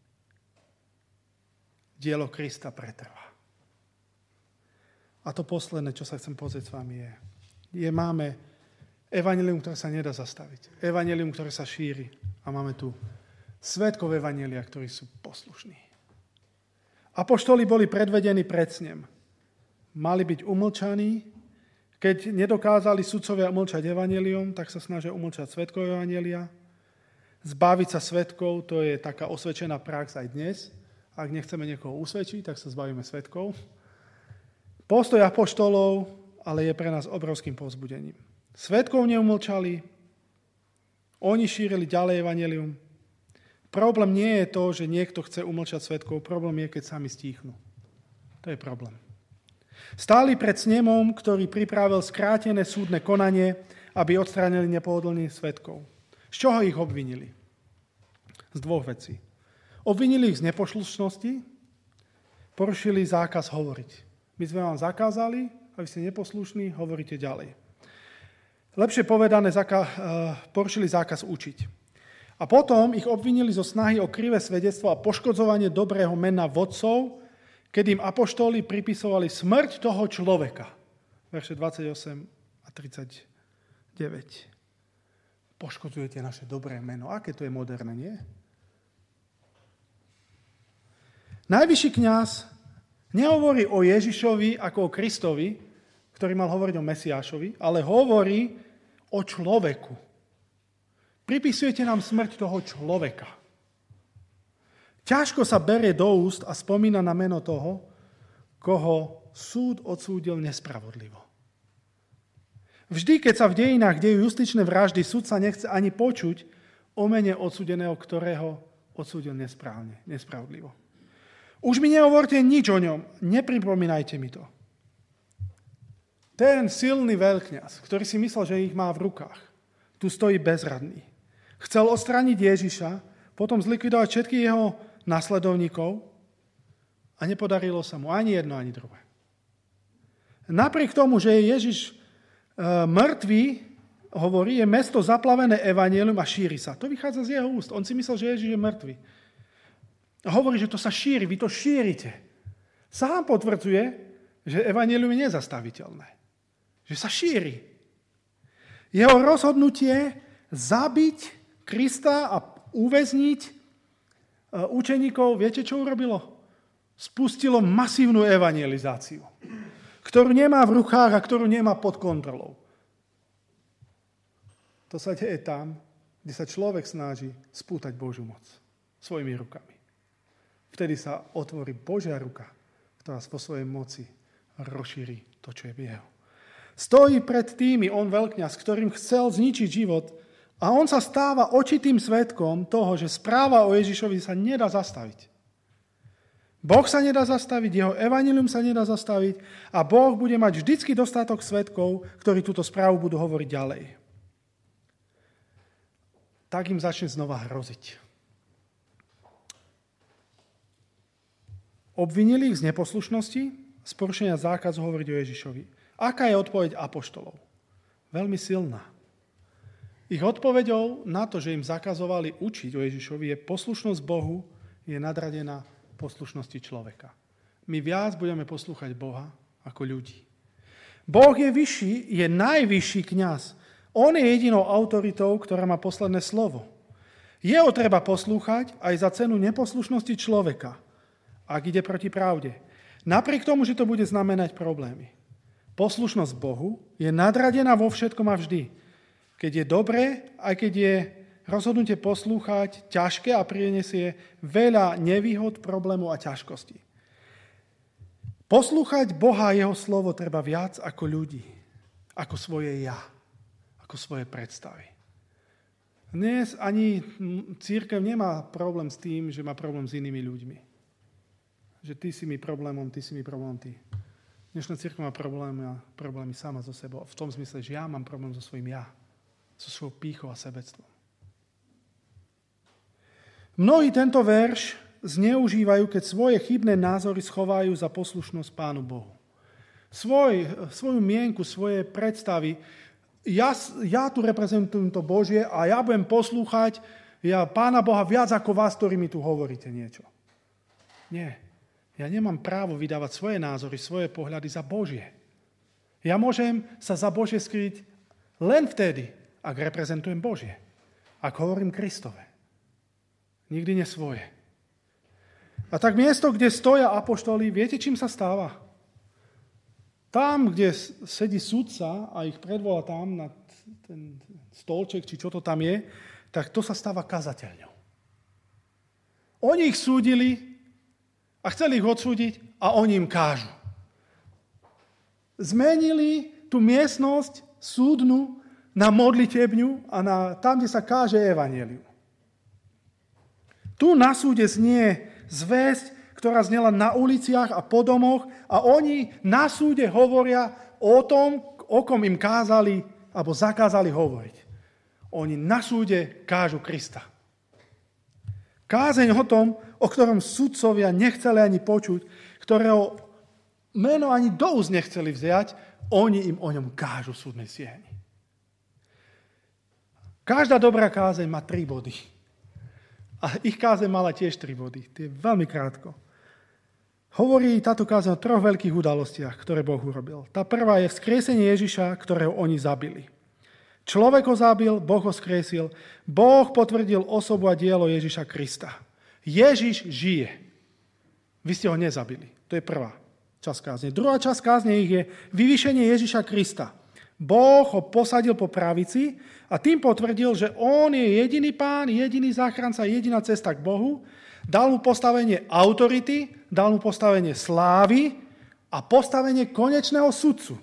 Dielo Krista pretrvá. A to posledné, čo sa chcem pozrieť s vami je, je máme evanjelium, ktoré sa nedá zastaviť. Evanjelium, ktoré sa šíri. A máme tu svedkov evanjelia, ktorí sú poslušní. Apoštoli boli predvedení pred snem. Mali byť umlčaní. Keď nedokázali sudcovia umlčať evanjelium, tak sa snažia umlčať svedkov evanjelia. Zbaviť sa svedkov, to je taká osvedčená prax aj dnes. Ak nechceme niekoho usvedčiť, tak sa zbavíme svedkov. Postoj apoštolov ale je pre nás obrovským povzbudením. Svedkov neumlčali, oni šírili ďalej evanjelium. Problém nie je to, že niekto chce umlčať svedkov, problém je, keď sami stíchnu. To je problém. Stáli pred snemom, ktorý pripravil skrátené súdne konanie, aby odstránili nepohodlných svedkov. Z čoho ich obvinili? Z dvoch vecí. Obvinili ich z neposlušnosti, porušili zákaz hovoriť. My sme vám zakázali, a vy ste neposlušní, hovoríte ďalej. Lepšie povedané, zaka- porušili zákaz učiť. A potom ich obvinili zo snahy o krivé svedectvo a poškodzovanie dobrého mena vodcov, keď im apoštoli pripisovali smrť toho človeka. Verše dvadsaťosem a tridsaťdeväť. Poškodzujete naše dobré meno. Aké to je moderné, nie? Najvyšší kňaz nehovorí o Ježišovi ako o Kristovi, ktorý mal hovoriť o Mesiášovi, ale hovorí o človeku. Pripisujete nám smrť toho človeka. Ťažko sa berie do úst a spomína na meno toho, koho súd odsúdil nespravodlivo. Vždy, keď sa v dejinách dejú justičné vraždy, súd sa nechce ani počuť o mene odsúdeného, ktorého odsúdil nesprávne, nespravodlivo. Už mi nehovorte nič o ňom, nepripomínajte mi to. Ten silný veľkňaz, ktorý si myslel, že ich má v rukách, tu stojí bezradný. Chcel odstrániť Ježiša, potom zlikvidovať všetkých jeho nasledovníkov a nepodarilo sa mu ani jedno, ani druhé. Napriek tomu, že je Ježiš e, mŕtvý, hovorí, je mesto zaplavené evanjelium a šíri sa. To vychádza z jeho úst. On si myslel, že Ježiš je mŕtvý. A hovorí, že to sa šíri, vy to šírite. Sám potvrdzuje, že evanjelium je nezastaviteľné. Že sa šíri. Jeho rozhodnutie zabiť Krista a uväzniť učeníkov, viete, čo urobilo? Spustilo masívnu evangelizáciu, ktorú nemá v rukách a ktorú nemá pod kontrolou. To sa deje tam, kde sa človek snaží spútať Božiu moc svojimi rukami. Vtedy sa otvorí Božia ruka, ktorá vo svojej moci rozšíri to, čo je v jeho. Stojí pred tými on veľkňaz, ktorým chcel zničiť život, a on sa stáva očitým svedkom toho, že správa o Ježišovi sa nedá zastaviť. Boh sa nedá zastaviť, jeho evanjelium sa nedá zastaviť a Boh bude mať vždycky dostatok svedkov, ktorí túto správu budú hovoriť ďalej. Tak im začne znova hroziť. Obvinili ich z neposlušnosti, z porušenia zákazu hovoriť o Ježišovi. Aká je odpoveď apoštolov? Veľmi silná. Ich odpoveďou na to, že im zakazovali učiť o Ježišovi, je poslušnosť Bohu, je nadradená poslušnosti človeka. My viac budeme poslúchať Boha ako ľudí. Boh je vyšší, je najvyšší kňaz. On je jedinou autoritou, ktorá má posledné slovo. Jeho treba poslúchať aj za cenu neposlušnosti človeka, ak ide proti pravde. Napriek tomu, že to bude znamenať problémy. Poslušnosť Bohu je nadradená vo všetkom a vždy. Keď je dobré, aj keď je rozhodnutie poslúchať ťažké a prinesie veľa nevýhod, problémov a ťažkostí. Poslúchať Boha a jeho slovo treba viac ako ľudí, ako svoje ja, ako svoje predstavy. Dnes ani cirkev nemá problém s tým, že má problém s inými ľuďmi. Že ty si mi problémom, ty si mi problémom, ty. Dnešná cirkev má problémy, problémy sama so sebou. V tom zmysle, že ja mám problém so svojím ja. So svojou pýchou a sebectvom. Mnohí tento verš zneužívajú, keď svoje chybné názory schovajú za poslušnosť Pánu Bohu. Svoj, svoju mienku, svoje predstavy. Ja, ja tu reprezentujem to Božie a ja budem poslúchať ja Pána Boha viac ako vás, ktorí mi tu hovoríte niečo. Nie. Ja nemám právo vydávať svoje názory, svoje pohľady za Božie. Ja môžem sa za Božie skryť len vtedy, ak reprezentujem Božie. Ak hovorím Kristove. Nikdy nie svoje. A tak miesto, kde stoja apoštoli, viete, čím sa stáva? Tam, kde sedí sudca a ich predvolá tam na ten stolček, či čo to tam je, tak to sa stáva kazateľňou. Oni ich súdili a chceli ich odsúdiť a oni im kážu. Zmenili tú miestnosť súdnu na modlitebňu a na, tam, kde sa káže evanjelium. Tu na súde znie zvesť, ktorá znela na uliciach a po domoch a oni na súde hovoria o tom, o kom im kázali alebo zakázali hovoriť. Oni na súde kážu Krista. Kázeň o tom, o ktorom sudcovia nechceli ani počuť, ktorého meno ani do úst nechceli vziať, oni im o ňom kážu súdnej sieni. Každá dobrá kázeň má tri body. A ich kázeň mala tiež tri body. To je veľmi krátko. Hovorí táto kázeň o troch veľkých udalostiach, ktoré Boh urobil. Tá prvá je vzkriesenie Ježiša, ktorého oni zabili. Človek ho zabil, Boh ho vzkriesil. Boh potvrdil osobu a dielo Ježiša Krista. Ježiš žije. Vy ste ho nezabili. To je prvá časť kázne. Druhá časť kázne ich je vyvýšenie Ježiša Krista. Boh ho posadil po pravici a tým potvrdil, že on je jediný pán, jediný záchranca, jediná cesta k Bohu. Dal mu postavenie autority, dal mu postavenie slávy a postavenie konečného sudcu.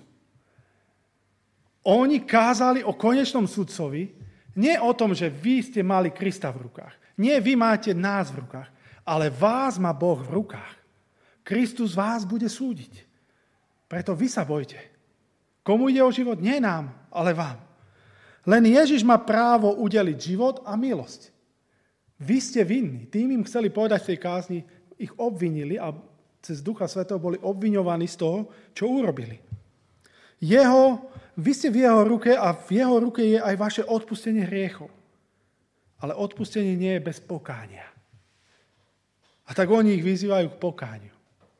Oni kázali o konečnom sudcovi, nie o tom, že vy ste mali Krista v rukách. Nie vy máte nás v rukách, ale vás má Boh v rukách. Kristus vás bude súdiť. Preto vy sa bojte. Komu ide o život? Nie nám, ale vám. Len Ježiš má právo udeliť život a milosť. Vy ste vinní. Tým im chceli povedať v tej kázni, ich obvinili a cez Ducha Svätého boli obviňovaní z toho, čo urobili. Jeho, vy ste v jeho ruke a v jeho ruke je aj vaše odpustenie hriechov. Ale odpustenie nie je bez pokánia. A tak oni ich vyzývajú k pokániu.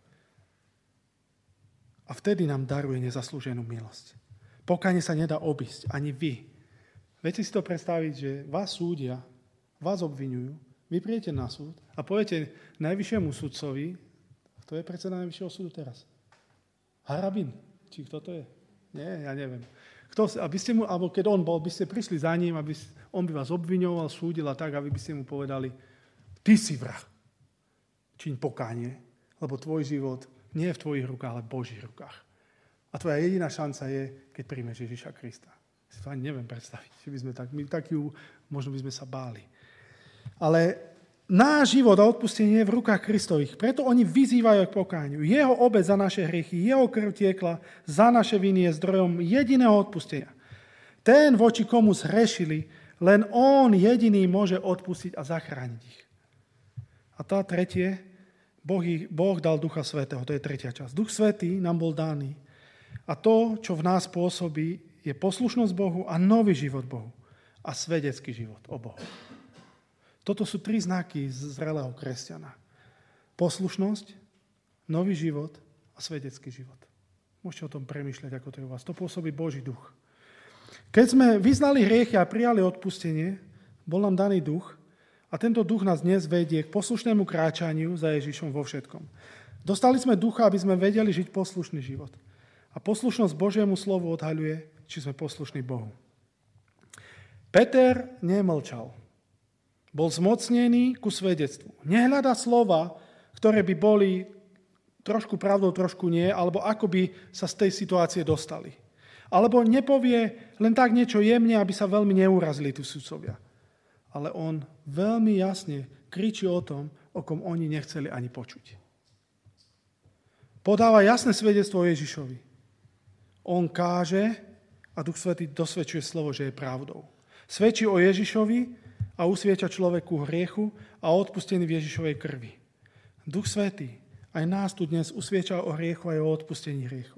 A vtedy nám daruje nezaslúženú milosť. Pokánie sa nedá obísť, ani vy. Viete si to predstaviť, že vás súdia, vás obviňujú, vy prídete na súd a poviete najvyššiemu sudcovi, kto je predseda najvyššieho súdu teraz? Harabin? Či kto to je? Nie, ja neviem. Kto, aby ste mu, alebo keď on bol, by ste prišli za ním, aby on by vás obviňoval, súdil a tak, aby by ste mu povedali, ty si vrah. Čiň pokánie, lebo tvoj život nie je v tvojich rukách, ale v Božích rukách. A tvoja jediná šanca je, keď príjmeš Ježiša Krista. Si to ani neviem predstaviť. Že by sme tak, my taký, možno by sme sa báli. Ale náš život a odpustenie je v rukách Kristových. Preto oni vyzývajú k pokániu. Jeho obeť za naše hriechy, jeho krv tiekla za naše viny je zdrojom jediného odpustenia. Ten, voči komu zhrešili, len on jediný môže odpustiť a zachrániť ich. A tá tretie, boh, boh dal Ducha Svätého, to je tretia časť. Duch Svätý nám bol daný. A to, čo v nás pôsobí, je poslušnosť Bohu a nový život Bohu. A svedecký život o Bohu. Toto sú tri znaky zrelého kresťana. Poslušnosť, nový život a svedecký život. Môžete o tom premýšľať, ako to je u vás. To pôsobí Boží duch. Keď sme vyznali hriechy a prijali odpustenie, bol nám daný duch a tento duch nás dnes vedie k poslušnému kráčaniu za Ježišom vo všetkom. Dostali sme ducha, aby sme vedeli žiť poslušný život. A poslušnosť Božiemu slovu odhaľuje, či sme poslušní Bohu. Peter nemlčal. Bol zmocnený ku svedectvu. Nehľada slova, ktoré by boli trošku pravdou, trošku nie, alebo ako by sa z tej situácie dostali. Alebo nepovie len tak niečo jemne, aby sa veľmi neurazili tu sudcovia. Ale on veľmi jasne kričí o tom, o kom oni nechceli ani počuť. Podáva jasné svedectvo o Ježišovi. On káže a Duch Svätý dosvedčuje slovo, že je pravdou. Svedčí o Ježišovi a usvieča človeku hriechu a odpustený v Ježišovej krvi. Duch Svätý aj nás tu dnes usvieča o hriechu a o odpustení hriechov.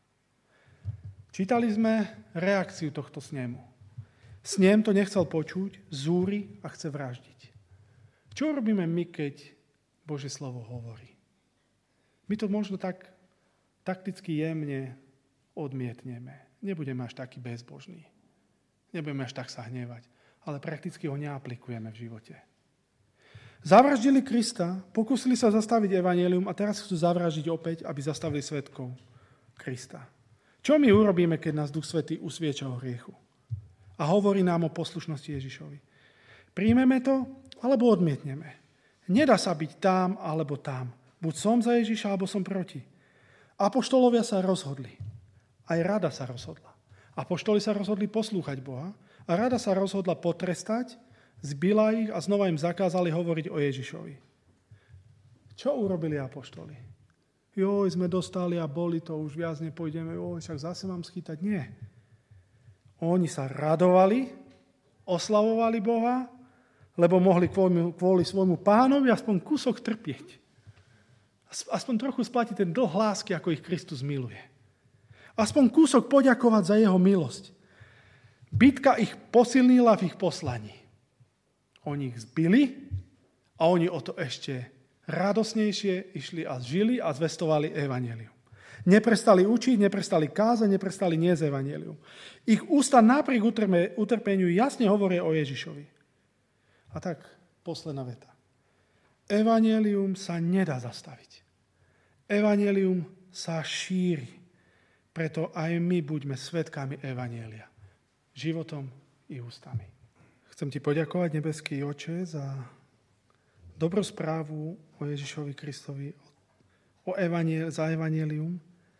Čítali sme reakciu tohto snemu. Snem to nechcel počuť, zúri a chce vraždiť. Čo robíme my, keď Božie slovo hovorí? My to možno tak takticky jemne odmietneme. Nebudeme až taký bezbožný. Nebudeme až tak sa hnevať. Ale prakticky ho neaplikujeme v živote. Zavraždili Krista, pokúsili sa zastaviť evanjelium a teraz chcú zavraždiť opäť, aby zastavili svedkov Krista. Čo my urobíme, keď nás Duch Svätý usvieča o hriechu? A hovorí nám o poslušnosti Ježišovi. Príjmeme to, alebo odmietneme. Nedá sa byť tam, alebo tam. Buď som za Ježiša, alebo som proti. Apoštolovia sa rozhodli. Aj rada sa rozhodla. Apoštoli sa rozhodli poslúchať Boha a rada sa rozhodla potrestať, zbila ich a znova im zakázali hovoriť o Ježišovi. Čo urobili apoštoli? Joj, sme dostali a boli to, už viac nepôjdeme, joj, však zase mám schytať. Nie. Oni sa radovali, oslavovali Boha, lebo mohli kvôli, kvôli svojmu pánovi aspoň kúsok trpieť. Aspoň trochu splatiť ten dlh lásky, ako ich Kristus miluje. Aspoň kúsok poďakovať za jeho milosť. Bitka ich posilnila v ich poslaní. Oni ich zbili a oni o to ešte radosnejšie išli a žili a zvestovali evanjelium. Neprestali učiť, neprestali kázať, neprestali niesť evanjelium. Ich ústa napriek utrpeniu jasne hovoria o Ježišovi. A tak posledná veta. Evanjelium sa nedá zastaviť. Evanjelium sa šíri. Preto aj my buďme svedkami evanjelia. Životom i ústami. Chcem ti poďakovať, nebeský Oče, za dobrú správu o Ježišovi Kristovi, o evanjel, za evanjelium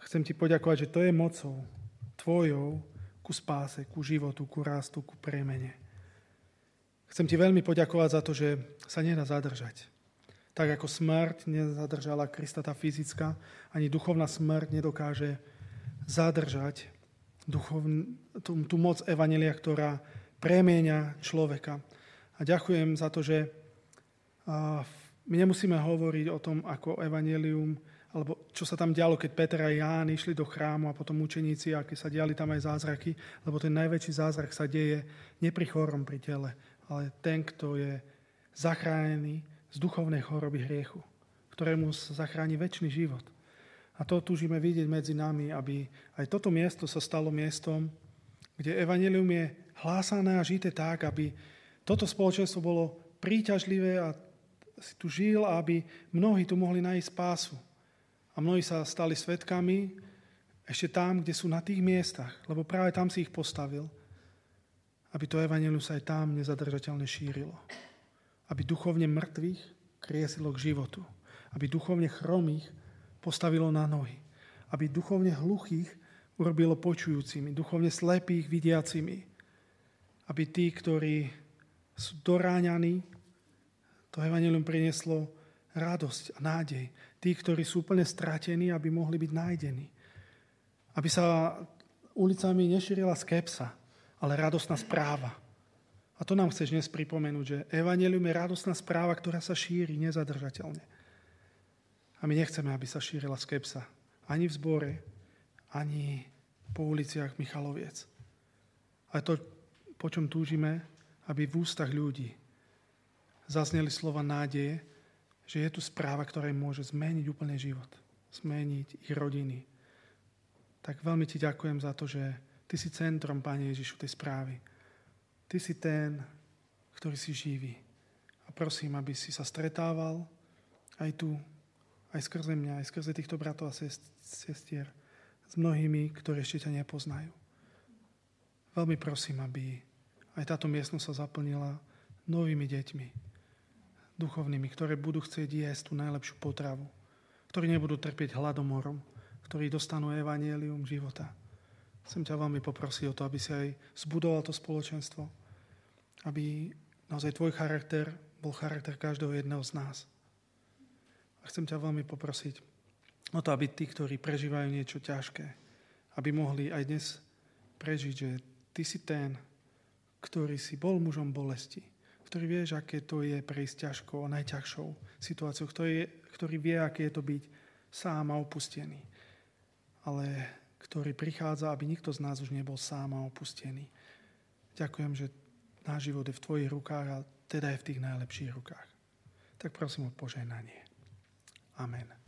Chcem ti poďakovať, že to je mocou tvojou ku spáse, ku životu, ku rastu, ku premene. Chcem ti veľmi poďakovať za to, že sa nedá zadržať. Tak ako smrť nezadržala Krista tá fyzická, ani duchovná smrť nedokáže zadržať duchovn, tú, tú moc evanjelia, ktorá premieňa človeka. A ďakujem za to, že a, my nemusíme hovoriť o tom, ako evanjelium, alebo čo sa tam dialo, keď Peter a Ján išli do chrámu a potom učeníci, aké sa diali tam aj zázraky, lebo ten najväčší zázrak sa deje nie pri chorom, pri tele, ale ten, kto je zachránený z duchovnej choroby hriechu, ktorému sa zachráni večný život. A to túžime vidieť medzi nami, aby aj toto miesto sa stalo miestom, kde evanjelium je hlásané a žité tak, aby toto spoločenstvo bolo príťažlivé a si tu žil, aby mnohí tu mohli nájsť spásu. A mnohí sa stali svedkami ešte tam, kde sú na tých miestach, lebo práve tam si ich postavil, aby to evanjelium sa aj tam nezadržateľne šírilo. Aby duchovne mŕtvych kriesilo k životu. Aby duchovne chromých postavilo na nohy. Aby duchovne hluchých urobilo počujúcimi. Duchovne slepých vidiacimi. Aby tí, ktorí sú doráňaní, to evanjelium prinieslo radosť a nádej. Tí, ktorí sú úplne stratení, aby mohli byť nájdení. Aby sa ulicami nešírila skepsa, ale radostná správa. A to nám chceš dnes pripomenúť, že evanjelium je radostná správa, ktorá sa šíri nezadržateľne. A my nechceme, aby sa šírila skepsa. Ani v zbore, ani po uliciach Michaloviec. A to, po čom túžime, aby v ústach ľudí zazneli slova nádeje, že je tu správa, ktorá im môže zmeniť úplne život. Zmeniť ich rodiny. Tak veľmi ti ďakujem za to, že ty si centrom, Pane Ježišu, tej správy. Ty si ten, ktorý si živý. A prosím, aby si sa stretával aj tu, aj skrze mňa, aj skrze týchto bratov a sestier s mnohými, ktorí ešte ťa nepoznajú. Veľmi prosím, aby aj táto miestnosť sa zaplnila novými deťmi, duchovnými, ktoré budú chcieť jesť tú najlepšiu potravu, ktorí nebudú trpieť hladomorom, ktorí dostanú evanjelium života. Chcem ťa veľmi poprosiť o to, aby si aj zbudoval to spoločenstvo, aby naozaj tvoj charakter bol charakter každého jedného z nás. A chcem ťa veľmi poprosiť o to, aby tí, ktorí prežívajú niečo ťažké, aby mohli aj dnes prežiť, že ty si ten, ktorý si bol mužom bolesti, ktorý vieš, aké to je prejsť ťažkou a najťažšou situáciou, ktorý, ktorý vie, aké je to byť sám a opustený. Ale ktorý prichádza, aby nikto z nás už nebol sám a opustený. Ďakujem, že náš život je v tvojich rukách a teda je v tých najlepších rukách. Tak prosím o požehnanie. Amen.